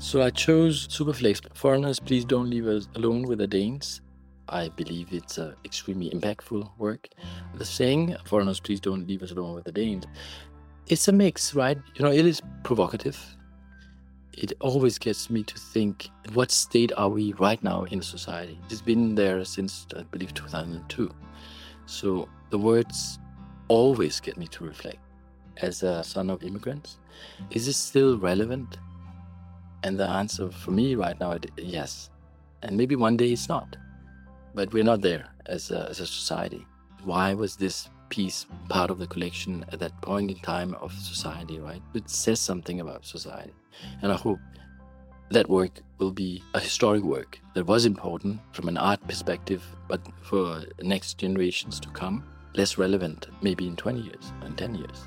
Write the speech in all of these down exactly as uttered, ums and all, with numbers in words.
So I chose Superflex. Foreigners, please don't leave us alone with the Danes. I believe it's an extremely impactful work. The saying, foreigners, please don't leave us alone with the Danes, it's a mix, right? You know, it is provocative. It always gets me to think, in what state are we right now in society? It's been there since, I believe, two thousand two. So the words always get me to reflect. As a son of immigrants, is this still relevant? And the answer for me right now is yes. And maybe one day it's not. But we're not there as a, as a society. Why was this piece part of the collection at that point in time of society, right? It says something about society. And I hope that work will be a historic work that was important from an art perspective, but for next generations to come, less relevant maybe in twenty years, in ten years.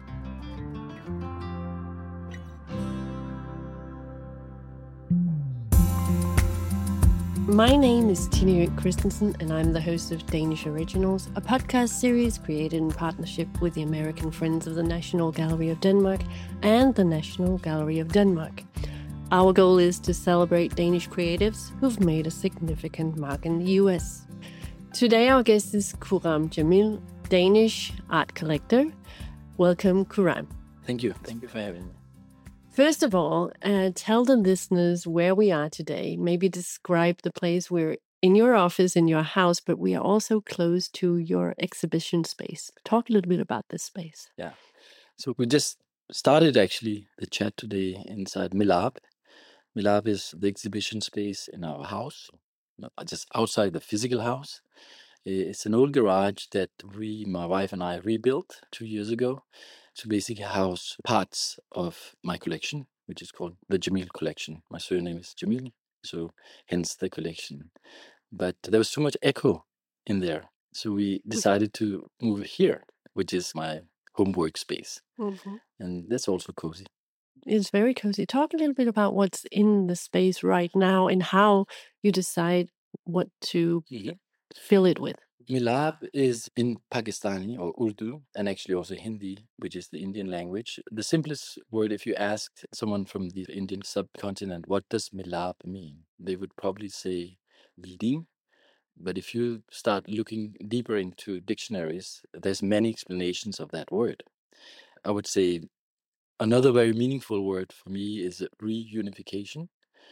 My name is Tine Ø Christensen, and I'm the host of Danish Originals, a podcast series created in partnership with the American Friends of the National Gallery of Denmark and the National Gallery of Denmark. Our goal is to celebrate Danish creatives who've made a significant mark in the U S. Today our guest is Khurram Jamil, Danish art collector. Welcome, Khurram. Thank you. Thank you for having me. First of all, uh, tell the listeners where we are today. Maybe describe the place. We're in your office, in your house, but we are also close to your exhibition space. Talk a little bit about this space. Yeah. So we just started actually the chat today inside Milab. Milab is the exhibition space in our house, just outside the physical house. It's an old garage that we, my wife and I, rebuilt two years ago to basically house parts of my collection, which is called the Jamil Collection. My surname is Jamil, so hence the collection. But there was too much echo in there, so we decided to move here, which is my home workspace. Mm-hmm. And that's also cozy. It's very cozy. Talk a little bit about what's in the space right now and how you decide what to mm-hmm. fill it with. Milab is in Pakistani or Urdu, and actually also Hindi, which is the Indian language. The simplest word, if you asked someone from the Indian subcontinent, what does Milab mean? They would probably say building. But if you start looking deeper into dictionaries, there's many explanations of that word. I would say another very meaningful word for me is reunification.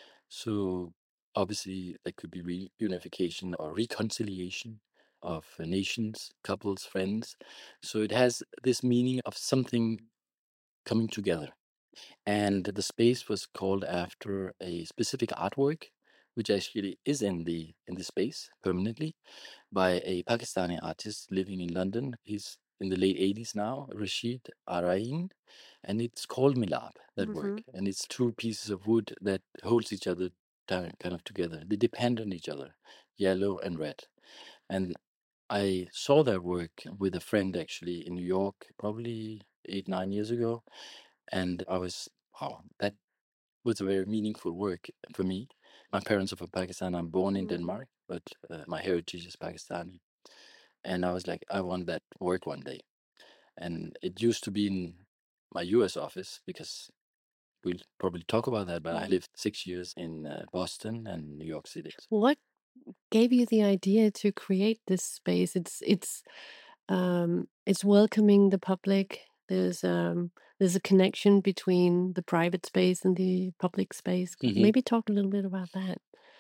So obviously that could be reunification or reconciliation of nations, couples, friends. So it has this meaning of something coming together. And the space was called after a specific artwork, which actually is in the in the space permanently by a Pakistani artist living in London. He's in the late eighties now, Rashid Arain, and it's called Milab, that mm-hmm. work. And it's two pieces of wood that holds each other down, kind of together. They depend on each other, yellow and red. And I saw that work with a friend actually in New York, probably eight, nine years ago. And I was, wow, that was a very meaningful work for me. My parents are from Pakistan. I'm born in mm-hmm. Denmark, but uh, my heritage is Pakistani. And I was like, I want that work one day. And it used to be in my U S office because we'll probably talk about that, but I lived six years in uh, Boston and New York City. What gave you the idea to create this space? It's it's um, it's welcoming the public. There's um there's a connection between the private space and the public space. Mm-hmm. Maybe talk a little bit about that.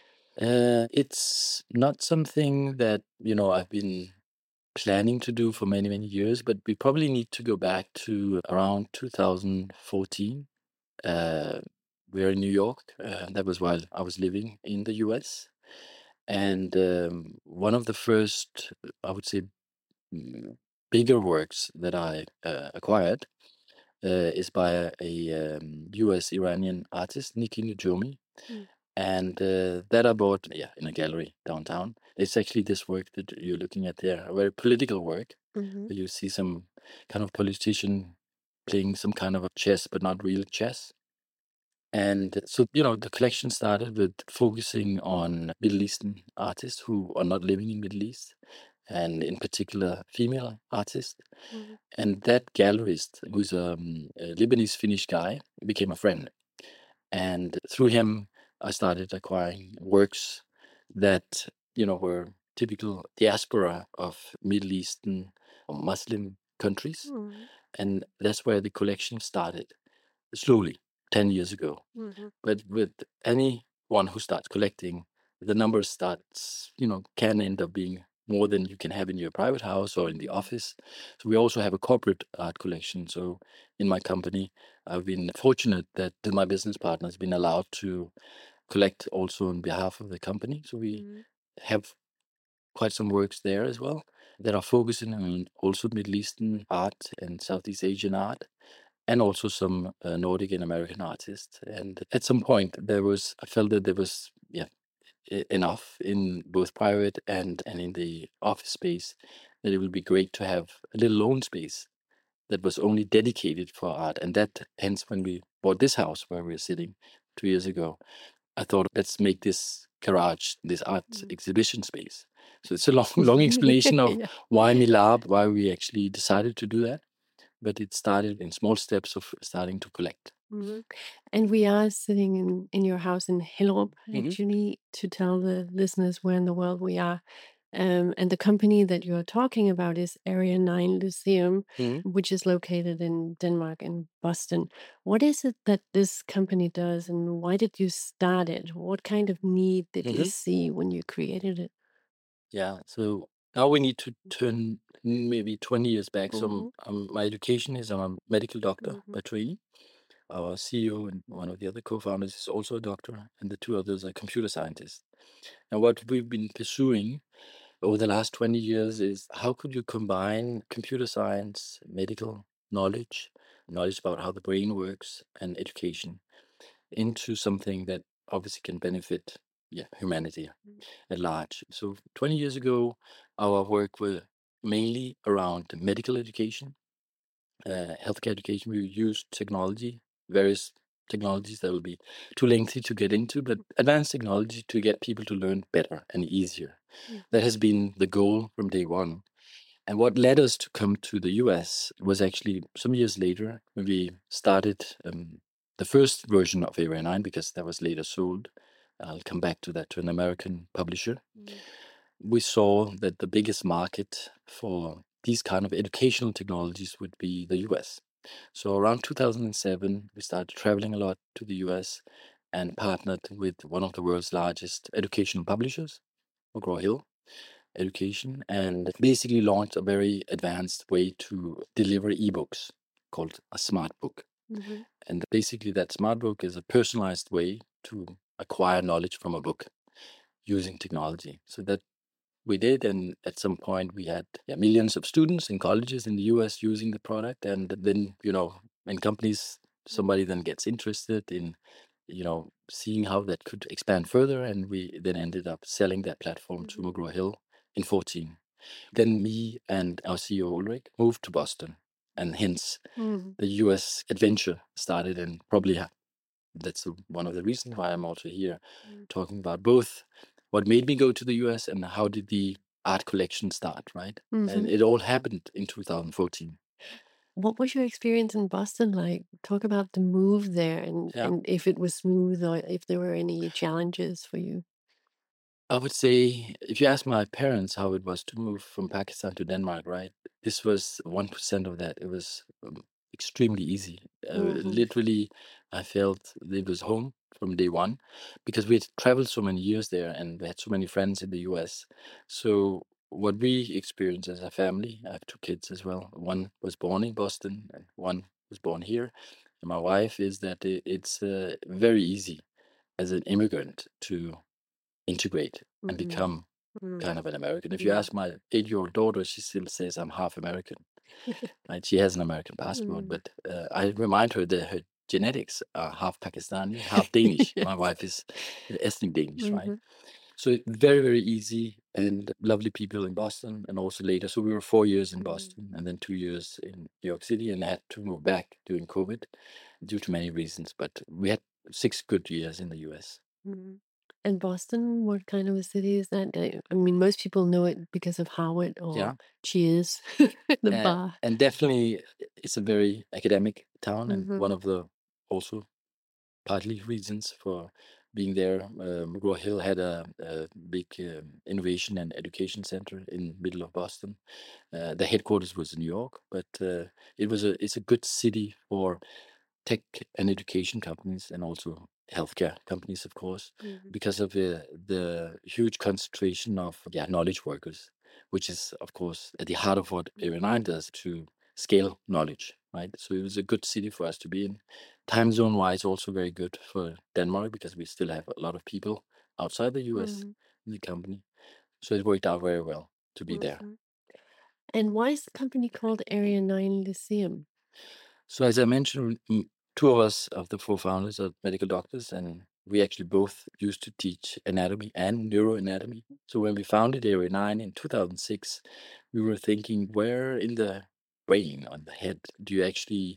Uh, it's not something that, you know, I've been planning to do for many, many years, but we probably need to go back to around two thousand fourteen. Uh, we're in New York. Uh, that was while I was living in the U S. And um, one of the first, I would say, bigger works that I uh, acquired uh, is by a, a um, U S Iranian artist, Nikki Nujomi. Mm. And uh, that I bought yeah, in a gallery downtown. It's actually this work that you're looking at there, a very political work. Mm-hmm. Where you see some kind of politician playing some kind of a chess, but not real chess. And so, you know, the collection started with focusing on Middle Eastern artists who are not living in Middle East, and in particular, female artists. Mm-hmm. And that gallerist, who's um, a Lebanese Finnish guy, became a friend. And through him, I started acquiring works that, you know, were typical diaspora of Middle Eastern or Muslim countries. Mm. And that's where the collection started slowly, ten years ago. Mm-hmm. But with anyone who starts collecting, the numbers starts, you know, can end up being more than you can have in your private house or in the office. So we also have a corporate art collection. So in my company, I've been fortunate that my business partner has been allowed to collect also on behalf of the company. So we Mm-hmm. have quite some works there as well that are focusing on also Middle Eastern art and Southeast Asian art, and also some uh, Nordic and American artists. And at some point, there was I felt that there was yeah e- enough in both private and and in the office space that it would be great to have a little own space that was only dedicated for art. And that hence when we bought this house where we're sitting two years ago, I thought let's make this garage this art Mm. exhibition space. So it's a long long explanation of Yeah. why Milab, why we actually decided to do that. But it started in small steps of starting to collect. Mm-hmm. And we are sitting in, in your house in Hellerup, Mhm. actually, to tell the listeners where in the world we are. Um, and the company that you're talking about is Area nine Lyceum, Mhm. which is located in Denmark and Boston. What is it that this company does, and why did you start it? What kind of need did you Mhm. see when you created it? Yeah. So now we need to turn maybe twenty years back. So Mhm. um, my education is I'm a medical doctor Mhm. by training. Our C E O and one of the other co-founders is also a doctor, and the two others are computer scientists. And what we've been pursuing over the last twenty years is how could you combine computer science, medical knowledge, knowledge about how the brain works, and education into something that obviously can benefit yeah, humanity at large. So twenty years ago, our work was mainly around medical education, uh, healthcare education. We used technology, various technologies that will be too lengthy to get into, but advanced technology to get people to learn better and easier. Mm. That has been the goal from day one. And what led us to come to the U S was actually some years later when we started um, the first version of Area nine, because that was later sold. I'll come back to that, to an American publisher. Mm. We saw that the biggest market for these kind of educational technologies would be the U S. So around two thousand seven, we started traveling a lot to the U S and partnered with one of the world's largest educational publishers, McGraw-Hill Education, and basically launched a very advanced way to deliver ebooks called a smart book. Mhm. And basically, that smart book is a personalized way to acquire knowledge from a book using technology. So that we did, and at some point we had yeah, millions of students in colleges in the U S using the product, and then you know, in companies, somebody then gets interested in you know seeing how that could expand further, and we then ended up selling that platform to Mhm. McGraw Hill in fourteen. Then me and our C E O Ulrich moved to Boston, and hence Mhm. the U S adventure started, and probably ha- that's the- one of the reasons why I'm also here Mm. talking about both what made me go to the U S and how did the art collection start, right? And Mhm. it all happened in two thousand fourteen. What was your experience in Boston like? Talk about the move there, and Yeah. and if it was smooth or if there were any challenges for you. I would say if you ask my parents how it was to move from Pakistan to Denmark, right? This was one percent of that. It was um, extremely easy. Uh, Mhm. literally, I felt it was home from day one because we had traveled so many years there and we had so many friends in the U S. So, what we experienced as a family, I have two kids as well. One was born in Boston and one was born here. And my wife is that it, it's uh, very easy as an immigrant to integrate and Mhm. become Mm. kind of an American. If you Yeah. ask my eight-year-old daughter, she still says I'm half American. Right? She has an American passport, Mm. but uh, I remind her that her genetics are half Pakistani, half Danish. My Yes. wife is ethnic Danish, right? Mhm. So very, very easy and lovely people in Boston and also later. So we were four years in Mm. Boston and then two years in New York City, and I had to move back during COVID due to many reasons. But we had six good years in the U S. Mm. And Boston, what kind of a city is that? I I mean, most people know it because of Howard or Yeah. Cheers, the Uh, bar. and definitely it's a very academic town, and Mhm. one of the also partly reasons for being there. Uh, McGraw Hill had a, a big um, innovation and education center in the middle of Boston. Uh, the headquarters was in New York, but uh, it was a it's a good city for tech and education companies, and also healthcare companies, of course, Mhm. because of the the huge concentration of yeah knowledge workers, which is of course at the heart of what Area nine does to scale knowledge, right? So it was a good city for us to be in. Time zone wise, also very good for Denmark because we still have a lot of people outside the U S Mhm. in the company. So it worked out very well to be there. Mhm. And why is the company called Area nine Lyceum? So as I mentioned, mm, two of us of the four founders are medical doctors, and we actually both used to teach anatomy and neuroanatomy. So when we founded Area nine in two thousand six, we were thinking, where in the brain, on the head, do you actually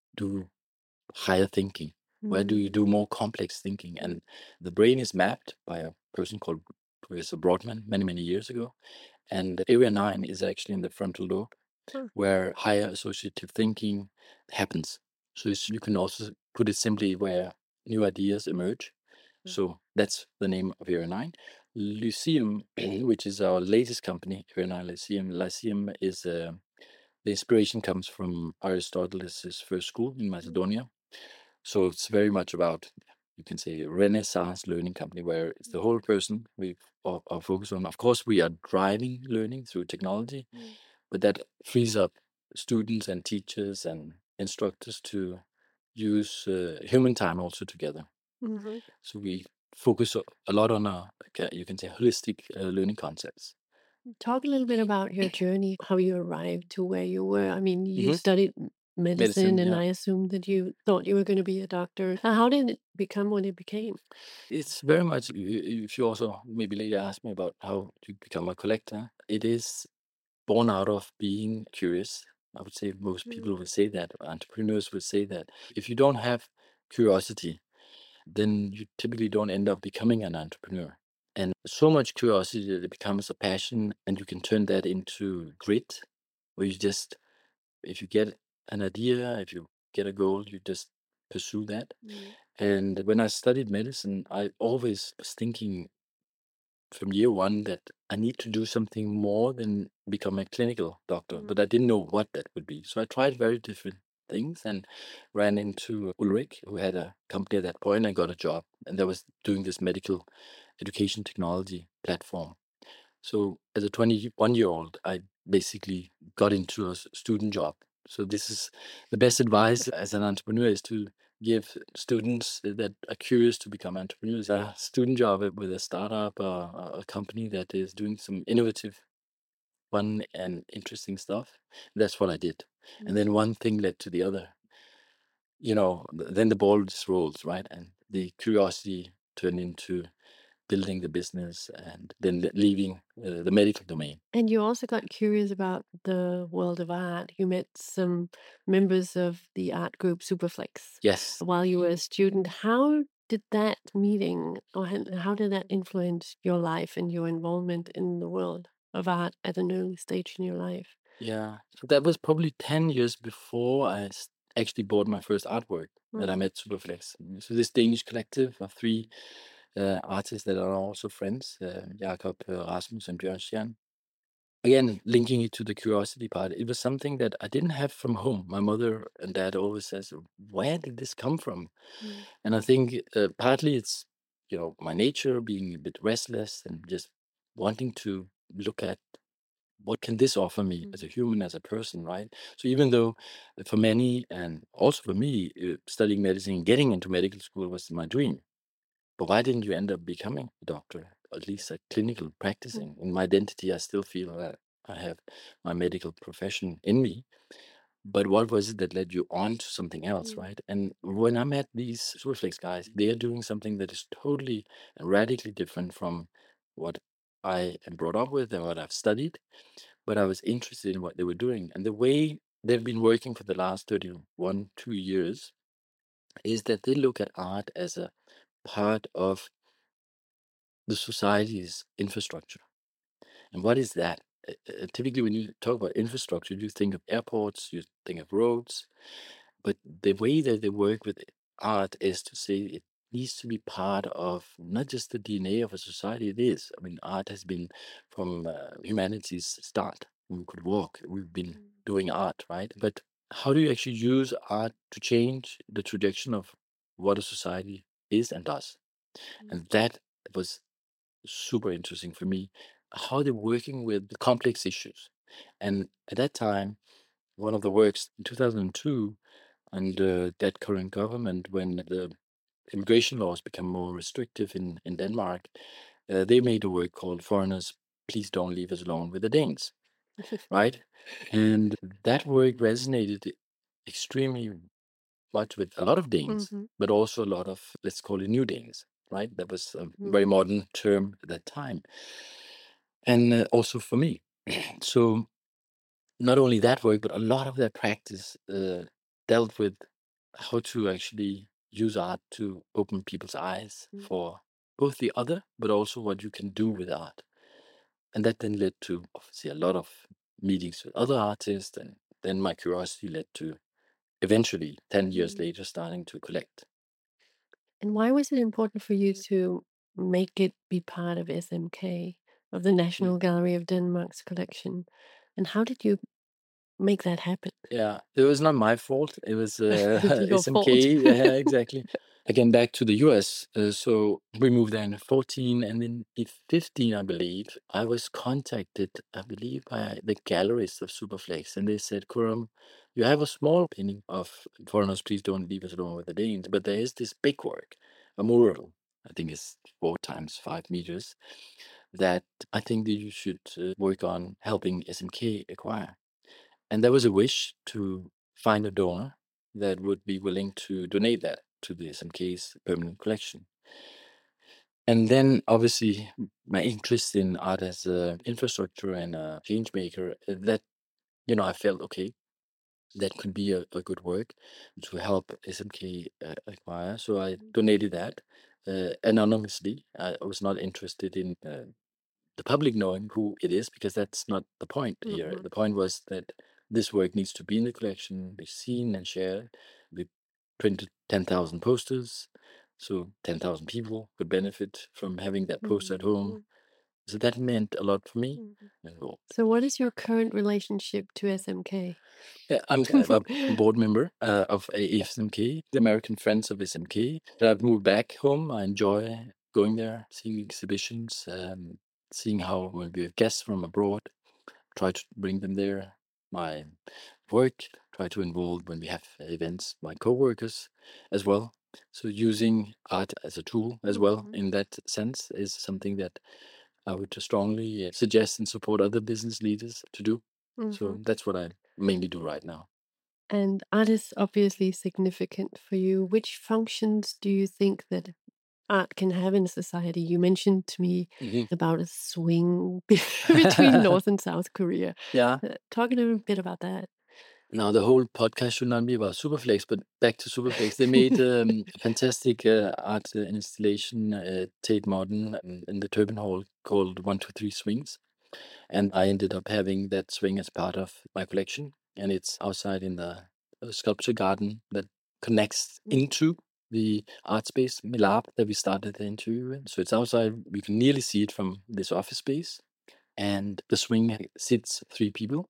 do higher thinking? Where do you do more complex thinking? And the brain is mapped by a person called Professor Broadman many, many years ago. And Area nine is actually in the frontal lobe, Huh. where higher associative thinking happens. So it's, you can also put it simply where new ideas emerge. So that's the name of Area nine. Lyceum, which is our latest company, Area nine Lyceum. Lyceum is uh, the inspiration comes from Aristotle's first school in Macedonia. So it's very much about, you can say, Renaissance learning company where it's the whole person we are, are focused on. Of course, we are driving learning through technology, but that frees up students and teachers and instructors to use uh, human time also together. Mhm. So we focus a a lot on, uh, like, uh, you can say, holistic uh, learning concepts. Talk a little bit about your journey, how you arrived to where you were. I mean, you Mhm. studied m- medicine, Medicine, and yeah. I assumed that you thought you were going to be a doctor. Uh, How did it become what it became? It's very much, i- i- if you also maybe later ask me about how to become a collector, it is born out of being curious. I would say most people Mm. would say that, entrepreneurs would say that. If you don't have curiosity, then you typically don't end up becoming an entrepreneur. And so much curiosity that it becomes a passion, and you can turn that into grit, where you just, if you get an idea, if you get a goal, you just pursue that. Mm. And when I studied medicine, I always was thinking from year one that I need to do something more than become a clinical doctor, but I didn't know what that would be. So I tried very different things and ran into Ulrich, who had a company at that point, and got a job, and that was doing this medical education technology platform. So as a twenty-one year old, I basically got into a s- student job. So this is the best advice as an entrepreneur, is to give students that are curious to become entrepreneurs a student job with a startup, uh, a company that is doing some innovative, fun and interesting stuff. That's what I did. And then one thing led to the other. You know, th- then the ball just rolls, right? And the curiosity turned into building the business, and then le- leaving uh, the medical domain. And you also got curious about the world of art. You met some members of the art group Superflex Yes. while you were a student. How did that meeting, or how how did that influence your life and your involvement in the world of art at an early stage in your life? Yeah. So that was probably ten years before I s- actually bought my first artwork that I Mm. met Superflex. So this Danish collective of three uh, artists that are also friends, uh, Jakob, uh, Rasmus, and Bjørn Stjern. Again, linking it to the curiosity part, it was something that I didn't have from home. My mother and dad always says, "Where did this come from?" Mm. And I think uh, partly it's, you know, my nature being a bit restless and just wanting to look at what can this offer me as a human, as a person, right? So even though for many, and also for me, uh, studying medicine, getting into medical school was my dream. But why didn't you end up becoming a doctor, at least a clinical practicing? In my identity, I still feel that I have my medical profession in me. But what was it that led you on to something else, Mm. right? And when I met these Superflex guys, they are doing something that is totally and radically different from what I am brought up with and what I've studied. But I was interested in what they were doing. And the way they've been working for the last thirty-one, two years is that they look at art as a part of the society's infrastructure. And what is that? Uh, uh, typically, when you talk about infrastructure, you think of airports, you think of roads, but the way that they work with art is to say it needs to be part of not just the D N A of a society. It is. I mean, art has been from uh, humanity's start. When we could walk, we've been doing art, right? But how do you actually use art to change the trajectory of what a society is and does? And that was super interesting for me, how they're working with the complex issues. And at that time, one of the works in two thousand two, under that current government, when the immigration laws become more restrictive in, in Denmark, uh, they made a work called Foreigners, Please Don't Leave Us Alone with the Danes, right? And that work resonated extremely much with a lot of Danes, Mhm. but also a lot of, let's call it, new Danes, right? That was a Mhm. very modern term at that time. And uh, also for me. So not only that work, but a lot of their practice uh, dealt with how to actually use art to open people's eyes Mm. for both the other, but also what you can do with art. And that then led to, obviously, a lot of meetings with other artists. And then my curiosity led to eventually, ten years Mm. later, starting to collect. And why was it important for you to make it be part of S M K, of the National Gallery of Denmark's collection? And how did you make that happen? Yeah, it was not my fault. It was uh, Your S M K. fault. Yeah, exactly. Again, back to the U S. Uh, so we moved there in fourteen, and then in fifteen, I believe, I was contacted, I believe, by the galleries of Superflex, and they said, Kuram, you have a small painting of Foreigners, Please Don't Leave Us Alone with the Danes, but there is this big work, a mural, I think it's four times five meters, that I think that you should uh, work on helping S M K acquire. And there was a wish to find a donor that would be willing to donate that to the S M K's permanent collection. And then, obviously, my interest in art as an infrastructure and a change maker, uh, that, you know, I felt, okay, that could be a, a good work to help S M K uh, acquire. So I donated that uh, anonymously. I was not interested in uh, the public knowing who it is, because that's not the point here. Mhm. The point was that this work needs to be in the collection, be seen and shared. We printed ten thousand posters, so ten thousand people could benefit from having that poster at home. So that meant a lot for me. So, So, what is your current relationship to S M K? yeah, I'm a board member uh, of A S M K, the American Friends of S M K. I've moved back home. I enjoy going there, seeing exhibitions, um, seeing how when we have guests from abroad, try to bring them there. My work, try to involve when we have events, my co-workers as well. So using art as a tool as well Mhm. in that sense is something that I would strongly suggest and support other business leaders to do. So Mhm. that's what I mainly do right now. And art is obviously significant for you. Which functions do you think that art can have in society? You mentioned to me Mhm. about a swing between North and South Korea. Yeah. Uh, Talk a little bit about that. Now, the whole podcast should not be about Superflex, but back to Superflex. They made um, a fantastic uh, art uh, installation at Tate Modern um, in the Turbine Hall called one two three Swings. And I ended up having that swing as part of my collection. And it's outside in the uh, sculpture garden that connects into the art space, Milab, that we started the interview in. So it's outside. We can nearly see it from this office space. And the swing sits three people.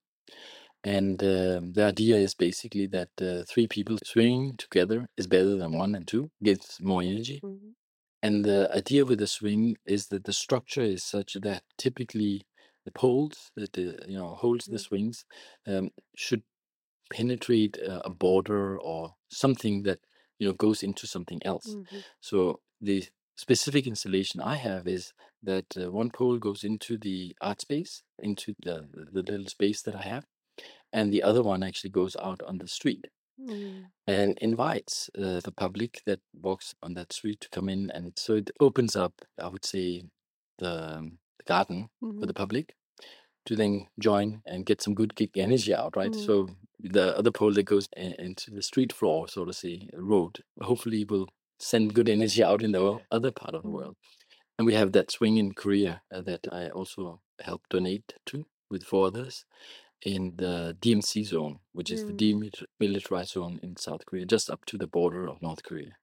And um the idea is basically that uh, three people swinging together is better than one and two, gets more energy. Mhm. And the idea with the swing is that the structure is such that typically the poles that uh, you know holds the swings um, should penetrate uh, a border or something that you know goes into something else. Mhm. So the specific installation I have is that uh, one pole goes into the art space, into the the little space that I have, and the other one actually goes out on the street Mm. and invites uh, the public that walks on that street to come in. And so it opens up, I would say, the, um, the garden for Mhm. the public to then join and get some good gig energy out, right? Mm. So the other pole that goes in, into the street floor, so to say, road, hopefully will send good energy out in the o- other part of the Mm. world. And we have that swing in Korea uh, that I also help donate to with four others in the D M C zone, which is the Mm. demilitarized zone in South Korea, just up to the border of North Korea.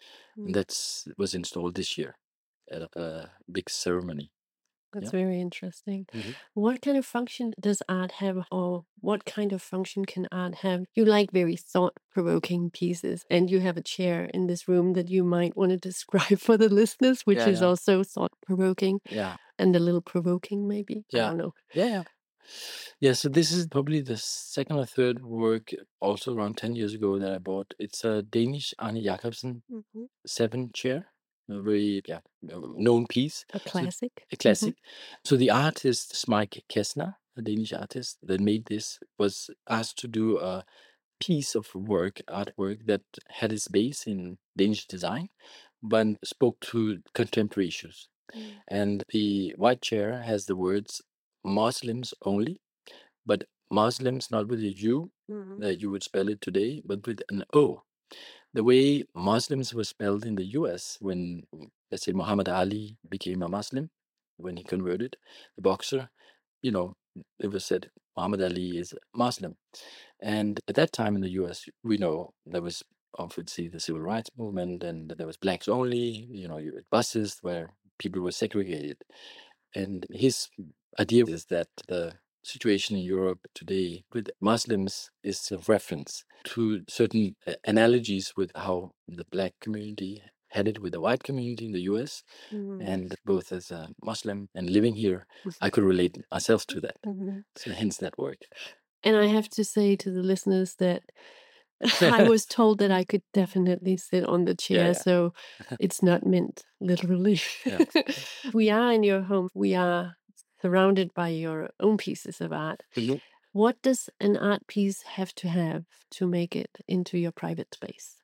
And that's was installed this year at a, a big ceremony. That's Yeah. very interesting. Mhm. What kind of function does art have, or what kind of function can art have? You like very thought-provoking pieces, and you have a chair in this room that you might want to describe for the listeners, which Yeah, is yeah. also thought-provoking Yeah. and a little provoking, maybe. I Yeah. don't know. Yeah, yeah. Yeah, so this is probably the second or third work, also around ten years ago, that I bought. It's a Danish Arne Jacobsen Mhm. seven chair, a very yeah known piece. A So classic. a classic. So the artist Mike Kessner, a Danish artist that made this, was asked to do a piece of work, artwork that had its base in Danish design, but spoke to contemporary issues. Mm. And the white chair has the words Muslims only, but Muslims not with a U, Mhm. that you would spell it today, but with an O. The way Muslims were spelled in the U S when, let's say, Muhammad Ali became a Muslim, when he converted, the boxer, you know, it was said Muhammad Ali is Muslim. And at that time in the U S, we know there was obviously the civil rights movement, and there was blacks only, you know, you had buses where people were segregated. And his idea is that the situation in Europe today with Muslims is a reference to certain uh, analogies with how the black community had it with the white community in the U S. Mhm. And both as a Muslim and living here, I could relate myself to that. Mhm. So hence that word. And I have to say to the listeners that I was told that I could definitely sit on the chair, yeah. so it's not meant literally. Yeah. We are in your home. We are surrounded by your own pieces of art. Mhm. What does an art piece have to have to make it into your private space?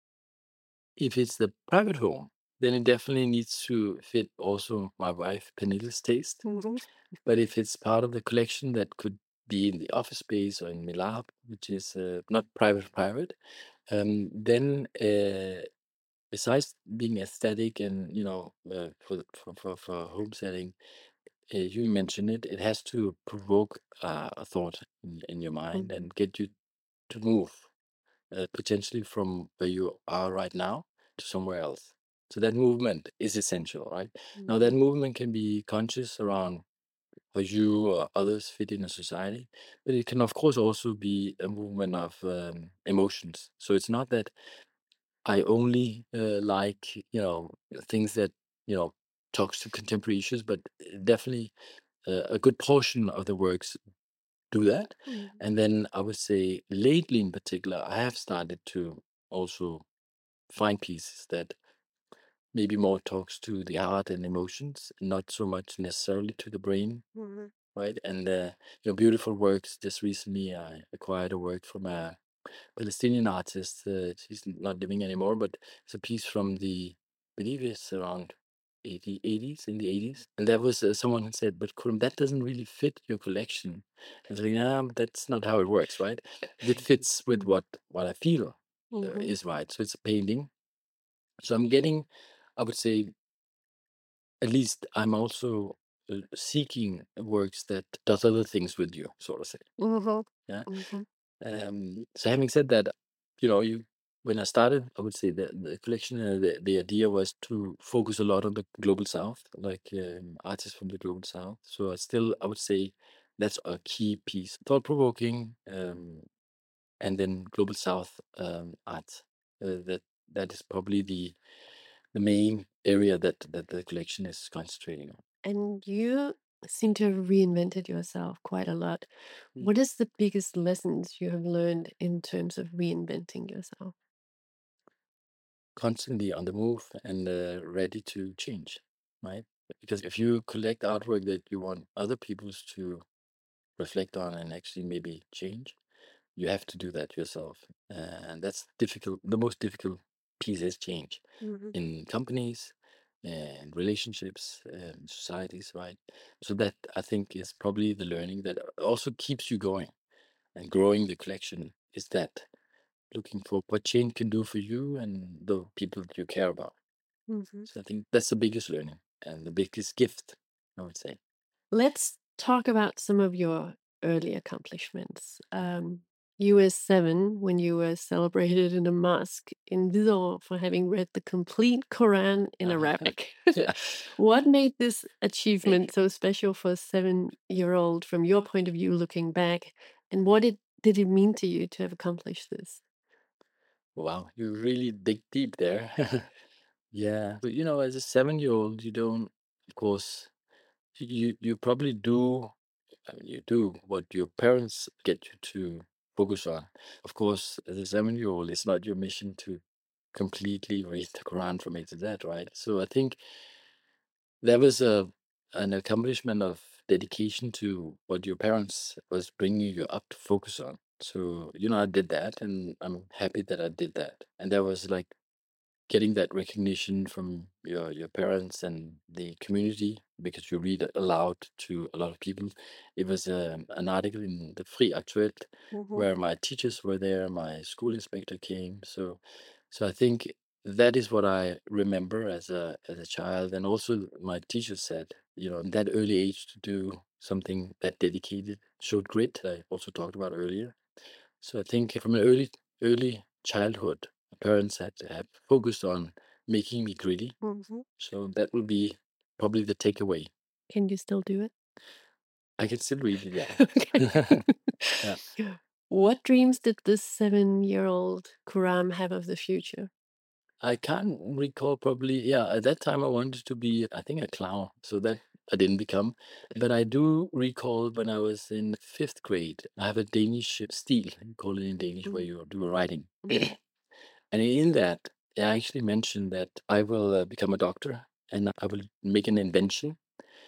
If it's the private home, then it definitely needs to fit also my wife Pernille's taste. But if it's part of the collection that could be in the office space or in Milab, which is uh, not private private, um, then uh, besides being aesthetic and you know uh, for, for for for home setting, uh, you mentioned it, it has to provoke uh, a thought in, in your mind Mhm. and get you to move uh, potentially from where you are right now to somewhere else. So that movement is essential, right? Now that movement can be conscious around how you or others fit in a society, but it can of course also be a movement of um, emotions. So it's not that I only uh, like you know things that you know talks to contemporary issues, but definitely uh, a good portion of the works do that. Mhm. And then I would say lately in particular, I have started to also find pieces that maybe more talks to the heart and emotions, not so much necessarily to the brain, Mhm. right? And uh, you know, beautiful works. Just recently, I acquired a work from a Palestinian artist. Uh, she's not living anymore, but it's a piece from the, I believe it's around eighty, eighties, in the eighties. And there was uh, someone who said, but Kurum, that doesn't really fit your collection. I was like, yeah, but that's not how it works, right? It fits with what, what I feel uh, Mhm. is right. So it's a painting. So I'm getting, I would say, at least I'm also uh, seeking works that does other things with you, sort of say. Mhm. Yeah. Mhm. Um, so having said that, you know, you when I started, I would say that the collection, uh, the, the idea was to focus a lot on the global south, like um, artists from the global south. So I still, I would say that's a key piece, thought provoking, um, and then global south um, art. Uh, that that is probably the the main area that that the collection is concentrating on. And you seem to have reinvented yourself quite a lot. Mm. What is the biggest lessons you have learned in terms of reinventing yourself? Constantly on the move and uh, ready to change, right? Because if you collect artwork that you want other people's to reflect on and actually maybe change, you have to do that yourself. And that's difficult. The most difficult piece is change Mhm. in companies and relationships and societies, right? So that I think is probably the learning that also keeps you going and growing the collection is that looking for what change can do for you and the people that you care about. Mhm. So I think that's the biggest learning and the biggest gift, I would say. Let's talk about some of your early accomplishments. Um, You were seven when you were celebrated in a mosque in Hvidovre for having read the complete Quran in Arabic. Yeah. What made this achievement so special for a seven-year-old from your point of view looking back? And what it, did it mean to you to have accomplished this? Wow, you really dig deep there. Yeah. But you know, as a seven-year-old, you don't, of course, you you probably do, I mean, you do what your parents get you to focus on. Of course, as a seven-year-old, it's not your mission to completely read the Quran from A to Z, right? So I think that was a an accomplishment of dedication to what your parents was bringing you up to focus on. So, you know, I did that, and I'm happy that I did that. And that was like getting that recognition from your your parents and the community because you read aloud to a lot of people. It was um, an article in the Fri Aktuelt Mhm. where my teachers were there, my school inspector came. So, so I think that is what I remember as a as a child, and also my teacher said, you know, in that early age to do something that dedicated showed grit. I also talked about earlier. So I think from an early early childhood, my parents had to have focused on making me gritty. Mhm. So that would be probably the takeaway. Can you still do it? I can still read it, yeah. Okay. Yeah. What dreams did this seven-year-old Kuram have of the future? I can't recall probably, yeah, at that time I wanted to be, I think, a clown. So that I didn't become. But I do recall when I was in fifth grade, I have a Danish style, you call it in Danish, where you do a writing. And in that, I actually mentioned that I will uh, become a doctor and I will make an invention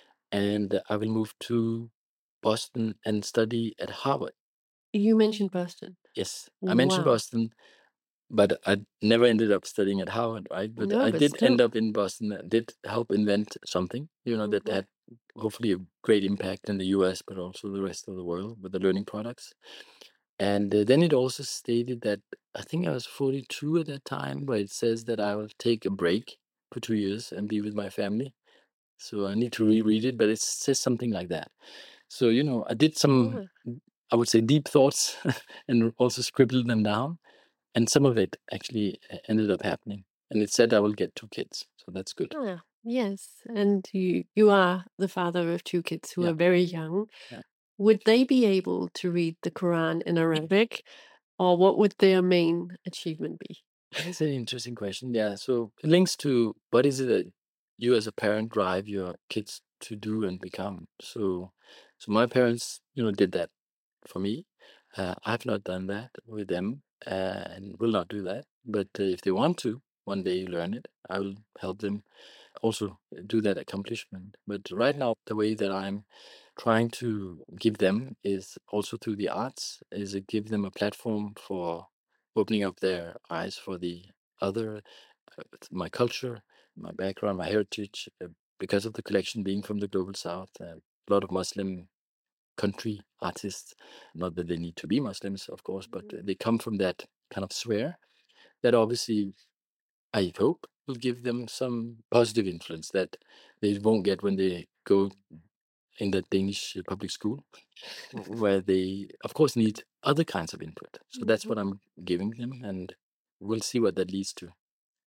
and I will move to Boston and study at Harvard. You mentioned Boston. Yes, I mentioned Wow. Boston, but I never ended up studying at Harvard, right? But No, I but did still. end up in Boston. I did help invent something, you know, that Mhm. had hopefully a great impact in the U S, but also the rest of the world with the learning products. And uh, then it also stated that I think I was forty-two at that time, where it says that I will take a break for two years and be with my family. So I need to reread it, but it says something like that. So, you know, I did some, Ah. I would say, deep thoughts and also scribbled them down. And some of it actually uh, ended up happening. And it said I will get two kids. So that's good. Ah, yes. And you you are the father of two kids who Yeah. are very young. Yeah. Would they be able to read the Quran in Arabic, or what would their main achievement be? That's an interesting question. Yeah. So it links to what is it that you as a parent drive your kids to do and become. So, so my parents, you know, did that for me. Uh, I've not done that with them uh, and will not do that. But uh, if they want to one day learn it, I will help them also do that accomplishment. But right now, the way that I'm trying to give them is also through the arts, is it give them a platform for opening up their eyes for the other, uh, my culture, my background, my heritage, uh, because of the collection being from the global south, uh, a lot of Muslim country artists, not that they need to be Muslims, of course, but they come from that kind of sphere that obviously I hope will give them some positive influence that they won't get when they go in the Danish public school, where they, of course, need other kinds of input. So that's what I'm giving them, and we'll see what that leads to.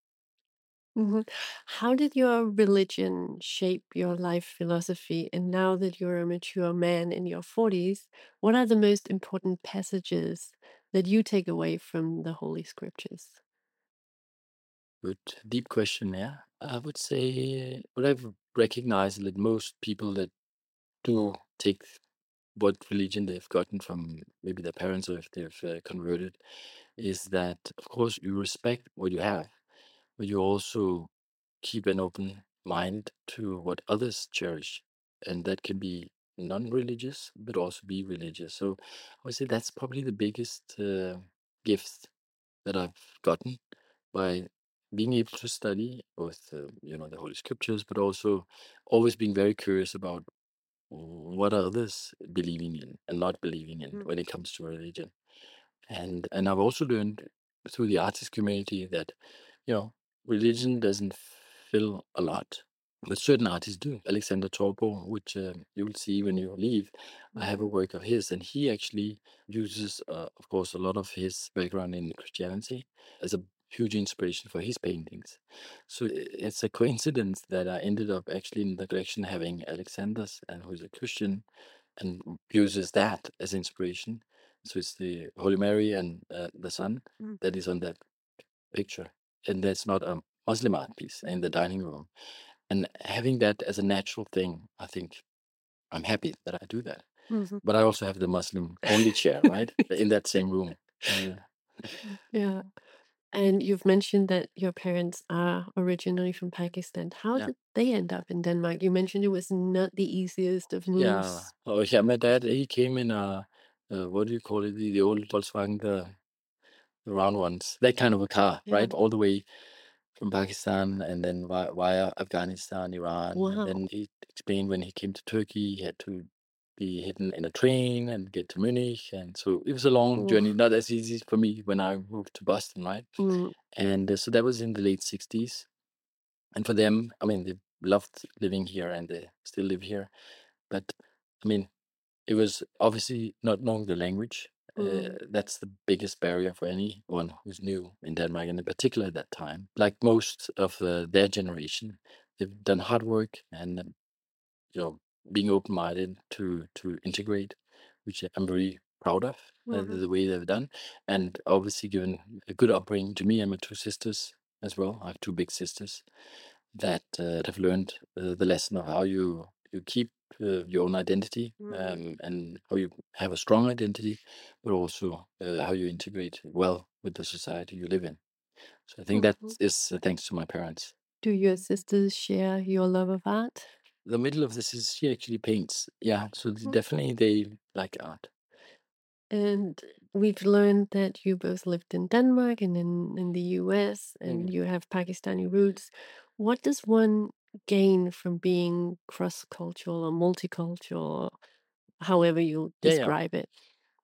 Mhm. How did your religion shape your life philosophy? And now that you're a mature man in your forties, what are the most important passages that you take away from the Holy Scriptures? Good, deep question. Yeah, I would say what I've recognized that most people that do take what religion they've gotten from maybe their parents or if they've uh, converted is that, of course, you respect what you have, but you also keep an open mind to what others cherish. And that can be non religious, but also be religious. So I would say that's probably the biggest uh, gift that I've gotten by being able to study both, uh, you know, the Holy Scriptures, but also always being very curious about what are others believing in and not believing in Mm. when it comes to religion. And and I've also learned through the artist community that, you know, religion doesn't fill a lot. But certain artists do. Alexander Torborg, which uh, you will see when you leave, I have a work of his, and he actually uses, uh, of course, a lot of his background in Christianity as a huge inspiration for his paintings. So it's a coincidence that I ended up actually in the collection having Alexander's, and who's a Christian, and uses that as inspiration. So it's the Holy Mary and uh, the Son mm. that is on that picture, and that's not a Muslim art piece in the dining room. And having that as a natural thing, I think I'm happy that I do that. Mm-hmm. But I also have the Muslim only chair, right, in that same room. Uh, yeah. And you've mentioned that your parents are originally from Pakistan. How yeah. did they end up in Denmark? You mentioned it was not the easiest of moves. Yeah. Oh, yeah. My dad, he came in a, uh, what do you call it? The, the old Volkswagen, the, the round ones. That kind of a car, yeah. right? All the way from Pakistan and then via, via Afghanistan, Iran. Wow. And then he explained when he came to Turkey, he had to be hidden in a train and get to Munich. And so it was a long Oof. journey, not as easy for me when I moved to Boston, right? Mm. And uh, so that was in the late sixties. And for them, I mean, they loved living here and they still live here. But I mean, it was obviously not knowing the language. Mm. Uh, that's the biggest barrier for anyone who's new in Denmark, and in particular at that time. Like most of uh, their generation, they've done hard work and um, you know being open-minded to to integrate, which I'm very proud of. Mm-hmm. uh, the way they've done, and obviously given a good upbringing to me and my two sisters as well. I have two big sisters that uh, have learned uh, the lesson of how you you keep Uh, your own identity um, mm. and how you have a strong identity, but also uh, how you integrate well with the society you live in. So I think mm-hmm. that is uh, thanks to my parents. Do your sisters share your love of art? The middle of this is she actually paints. Yeah, so mm-hmm. definitely they like art. And we've learned that you both lived in Denmark and in, in the U S and mm. you have Pakistani roots. What does one gain from being cross-cultural or multicultural, however you describe yeah, yeah. it?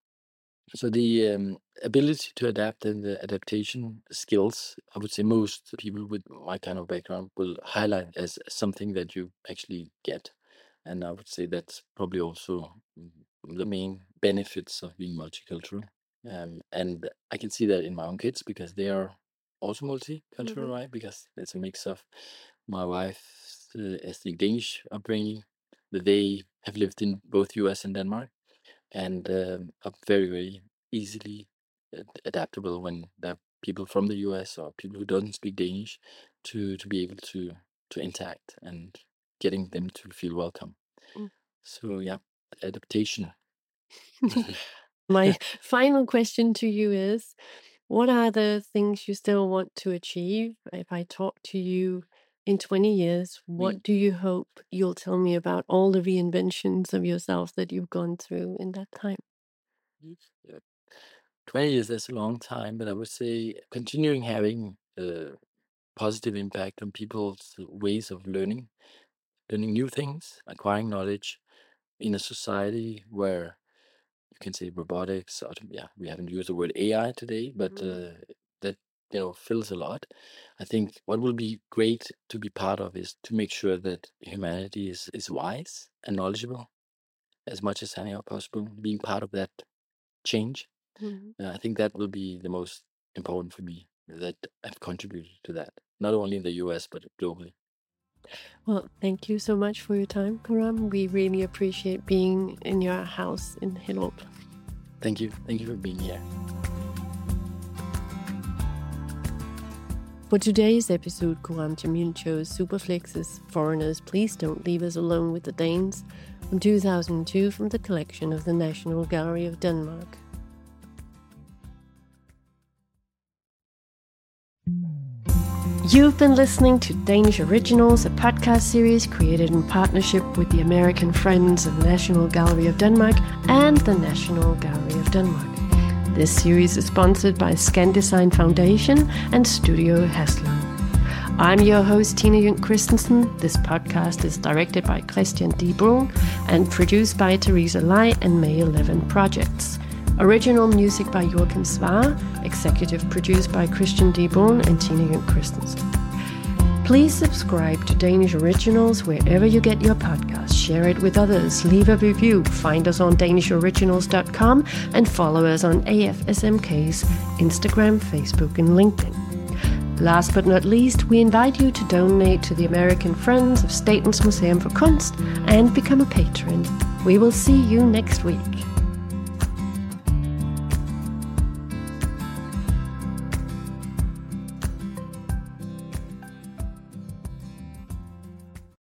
So the um, ability to adapt and the adaptation skills, I would say most people with my kind of background will highlight as something that you actually get. And I would say that's probably also the main benefits of being multicultural. Um, and I can see that in my own kids because they are also multicultural, mm-hmm. right? Because it's a mix of my wife's uh, ethnic Danish upbringing, that they have lived in both U S and Denmark, and um, are very, very easily ad- adaptable when there are people from the U S or people who don't speak Danish to, to be able to, to interact and getting them to feel welcome. Mm. So, yeah, adaptation. My final question to you is, what are the things you still want to achieve? If I talk to you in twenty years, what mm. do you hope you'll tell me about all the reinventions of yourself that you've gone through in that time? Yeah. twenty years, that's a long time, but I would say continuing having a positive impact on people's ways of learning, learning new things, acquiring knowledge in a society where you can say robotics, autom- yeah, we haven't used the word A I today, but mm. uh, that, you know, fills a lot. I think what will be great to be part of is to make sure that humanity is, is wise and knowledgeable as much as anyhow possible, being part of that change. Mm. Uh, I think that will be the most important for me, that I've contributed to that, not only in the U S, but globally. Well, thank you so much for your time, Khurram. We really appreciate being in your house in Hellerup. Thank you. Thank you for being here. For today's episode, Khurram Jamil chose Superflex's Foreigners, Please Don't Leave Us Alone with the Danes from two thousand two from the collection of the National Gallery of Denmark. You've been listening to Danish Originals, a podcast series created in partnership with the American Friends of the National Gallery of Denmark and the National Gallery of Denmark. This series is sponsored by Scandesign Foundation and Studio Haslam. I'm your host, Tina Jynck Christensen. This podcast is directed by Christian D. Brun and produced by Teresa Lai and May eleven Projects. Original music by Joachim Svare, executive produced by Christian D. Brun and Tina Jynck Christensen. Please subscribe to Danish Originals wherever you get your podcasts. Share it with others. Leave a review. Find us on danish originals dot com and follow us on A F S M K's Instagram, Facebook, and LinkedIn. Last but not least, we invite you to donate to the American Friends of Statens Museum for Kunst and become a patron. We will see you next week.